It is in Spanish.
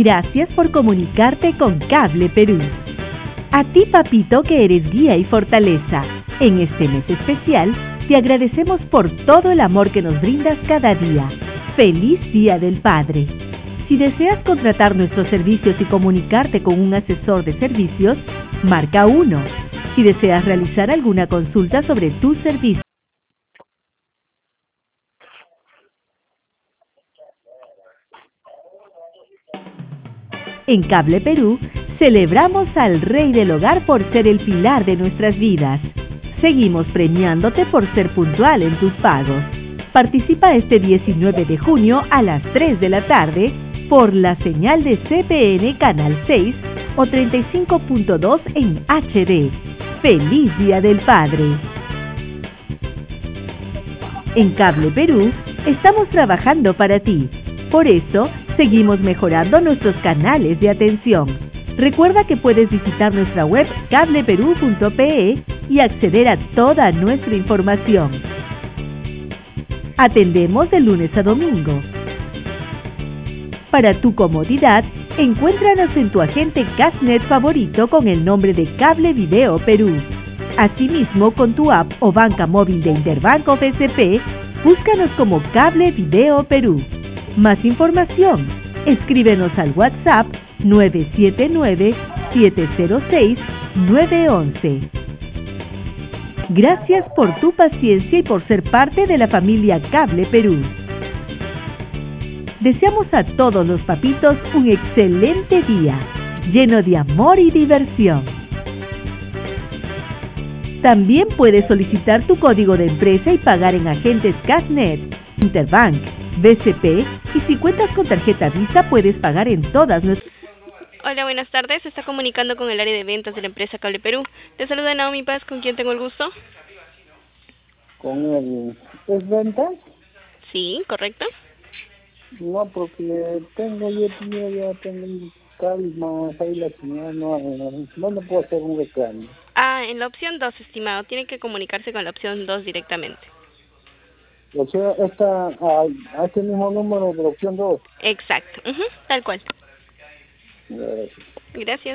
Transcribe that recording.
Gracias por comunicarte con Cable Perú. A ti, papito, que eres guía y fortaleza. En este mes especial, te agradecemos por todo el amor que nos brindas cada día. ¡Feliz Día del Padre! Si deseas contratar nuestros servicios y comunicarte con un asesor de servicios, marca 1. Si deseas realizar alguna consulta sobre tus servicios. En Cable Perú, celebramos al Rey del Hogar por ser el pilar de nuestras vidas. Seguimos premiándote por ser puntual en tus pagos. Participa este 19 de junio a las 3 de la tarde por la señal de CPN Canal 6 o 35.2 en HD. ¡Feliz Día del Padre! En Cable Perú, estamos trabajando para ti. Por eso, seguimos mejorando nuestros canales de atención. Recuerda que puedes visitar nuestra web cableperú.pe y acceder a toda nuestra información. Atendemos de lunes a domingo. Para tu comodidad, encuéntranos en tu agente Cashnet favorito con el nombre de Cable Video Perú. Asimismo, con tu app o banca móvil de Interbank o BCP, búscanos como Cable Video Perú. Más información, escríbenos al WhatsApp 979-706-911. Gracias por tu paciencia y por ser parte de la familia Cable Perú. Deseamos a todos los papitos un excelente día, lleno de amor y diversión. También puedes solicitar tu código de empresa y pagar en agentes Cashnet, Interbank, BCP, y si cuentas con tarjeta Visa puedes pagar en todas nuestras... Hola, buenas tardes. Se está comunicando con el área de ventas de la empresa Cable Perú. Te saluda Naomi Paz, ¿con quién tengo el gusto? Con el... ¿Es ventas? Sí, correcto. No, porque ya tengo un cable más ahí la señal, no puedo hacer un reclamo. En la opción 2, estimado. Tiene que comunicarse con la opción 2 directamente. O sea, a este mismo número de la opción 2. Exacto, tal cual. Gracias. Gracias.